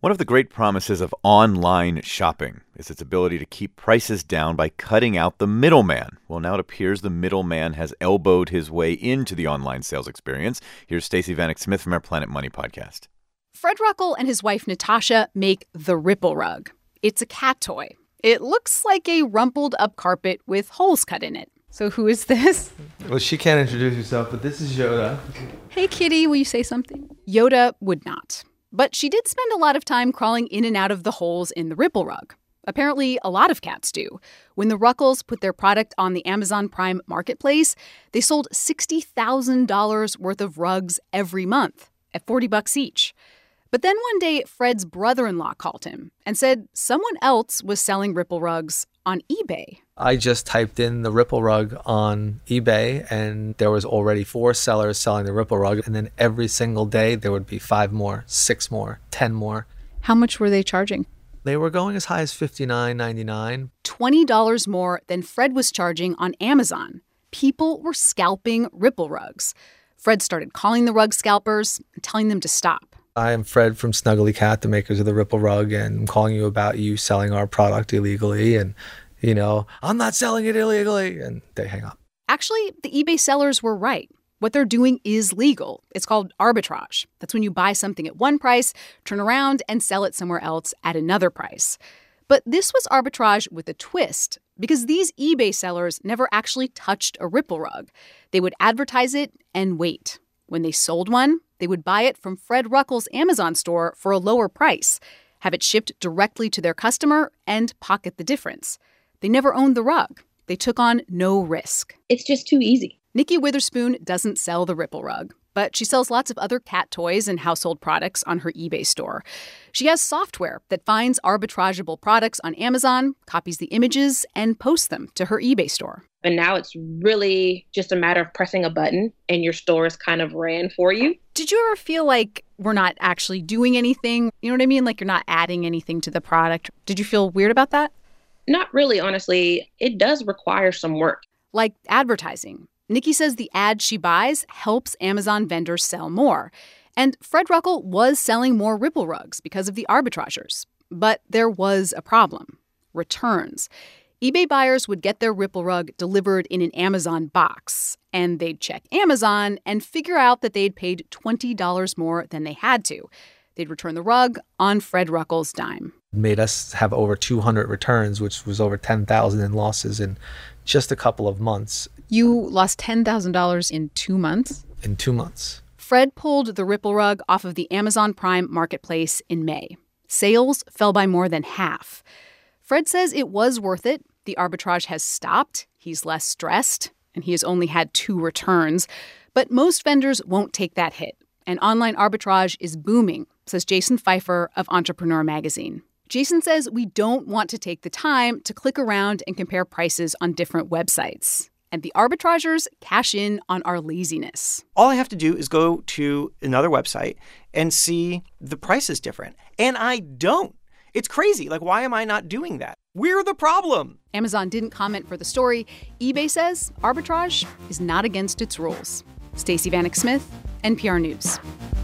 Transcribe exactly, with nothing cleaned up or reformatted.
One of the great promises of online shopping is its ability to keep prices down by cutting out the middleman. Well, now it appears the middleman has elbowed his way into the online sales experience. Here's Stacey Vanek Smith from our Planet Money podcast. Fred Ruckel and his wife Natasha make the Ripple Rug. It's a cat toy. It looks like a rumpled up carpet with holes cut in it. So who is this? Well, she can't introduce herself, but this is Yoda. Hey, kitty, will you say something? Yoda would not. But she did spend a lot of time crawling in and out of the holes in the Ripple Rug. Apparently, a lot of cats do. When the Ruckels put their product on the Amazon Prime marketplace, they sold sixty thousand dollars worth of rugs every month at forty bucks each. But then one day, Fred's brother-in-law called him and said someone else was selling Ripple rugs on eBay. I just typed in the Ripple Rug on eBay, and there was already four sellers selling the Ripple Rug. And then every single day, there would be five more, six more, ten more. How much were they charging? They were going as high as fifty-nine ninety-nine. twenty dollars more than Fred was charging on Amazon. People were scalping Ripple rugs. Fred started calling the rug scalpers and telling them to stop. I am Fred from Snuggly Cat, the makers of the Ripple Rug, and I'm calling you about you selling our product illegally. And, you know, I'm not selling it illegally. And they hang up. Actually, the eBay sellers were right. What they're doing is legal. It's called arbitrage. That's when you buy something at one price, turn around, and sell it somewhere else at another price. But this was arbitrage with a twist, because these eBay sellers never actually touched a Ripple Rug. They would advertise it and wait. When they sold one, they would buy it from Fred Ruckel's Amazon store for a lower price, have it shipped directly to their customer, and pocket the difference. They never owned the rug. They took on no risk. It's just too easy. Nikki Witherspoon doesn't sell the Ripple Rug, but she sells lots of other cat toys and household products on her eBay store. She has software that finds arbitrageable products on Amazon, copies the images, and posts them to her eBay store. And now it's really just a matter of pressing a button and your store is kind of ran for you. Did you ever feel like we're not actually doing anything? You know what I mean? Like you're not adding anything to the product. Did you feel weird about that? Not really, honestly. It does require some work. Like advertising. Nikki says the ads she buys helps Amazon vendors sell more. And Fred Ruckel was selling more Ripple rugs because of the arbitrageurs. But there was a problem. Returns. eBay buyers would get their Ripple Rug delivered in an Amazon box, and they'd check Amazon and figure out that they'd paid twenty dollars more than they had to. They'd return the rug on Fred Ruckel's dime. It made us have over two hundred returns, which was over ten thousand in losses in just a couple of months. You lost ten thousand dollars in two months? In two months. Fred pulled the Ripple Rug off of the Amazon Prime marketplace in May. Sales fell by more than half. Fred says it was worth it. The arbitrage has stopped, he's less stressed, and he has only had two returns. But most vendors won't take that hit. And online arbitrage is booming, says Jason Pfeiffer of Entrepreneur Magazine. Jason says we don't want to take the time to click around and compare prices on different websites. And the arbitrageurs cash in on our laziness. All I have to do is go to another website and see the price is different. And I don't. It's crazy. Like, why am I not doing that? We're the problem. Amazon didn't comment for the story. eBay says arbitrage is not against its rules. Stacey Vanek Smith, N P R News.